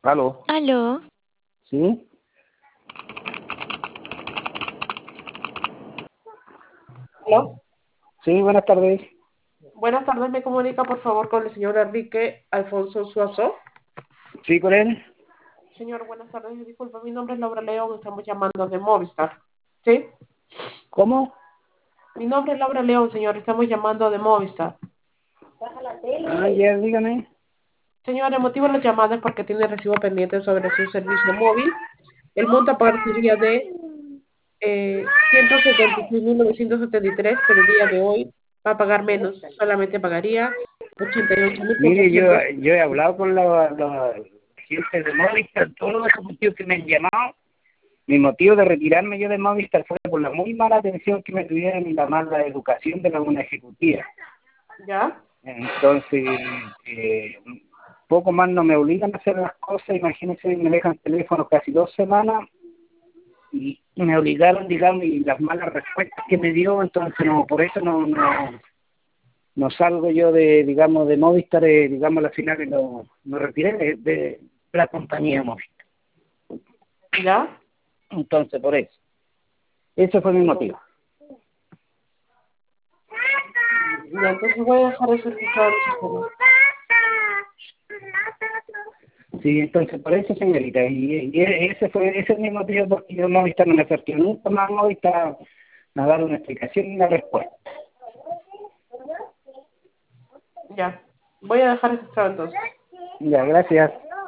Aló, Aló, ¿sí? Aló. Sí, buenas tardes. Buenas tardes, me comunica por favor con el señor Enrique Alfonso Suazo. ¿Sí, con él? Señor, buenas tardes, disculpe, mi nombre es Laura León, estamos llamando de Movistar. ¿Sí? ¿Cómo? Mi nombre es Laura León, señor, estamos llamando de Movistar. Ah, ya, dígame. Señor, el motivo de la llamada es porque tiene recibo pendiente sobre su servicio móvil. El monto a pagar sería de 176.973, pero el día de hoy va a pagar menos, solamente pagaría 88 mil Mire, yo, cuatrocientos. yo he hablado con la gente de Movistar, todos los ejecutivos que me han llamado. Mi motivo de retirarme yo de Movistar fue por la muy mala atención que me tuvieron y la mala educación de alguna ejecutiva. ¿Ya? Entonces, poco más no me obligan a hacer las cosas. Imagínense, me dejan teléfono casi 2 semanas y me obligaron, digamos, y las malas respuestas que me dio, entonces no, por eso no salgo yo de, digamos, de Movistar, digamos, al final no retiré de la compañía Movistar. ¿Ya? Entonces, por eso. Ese fue mi motivo. Ya, entonces voy a dejar eso registrado en el sistema. Sí, entonces, por eso, señorita, ese es mi motivo, porque yo Movistar no me acerqué nunca más a Movistar a dar una explicación y una respuesta. Ya. Voy a dejar registrado entonces. Ya, gracias.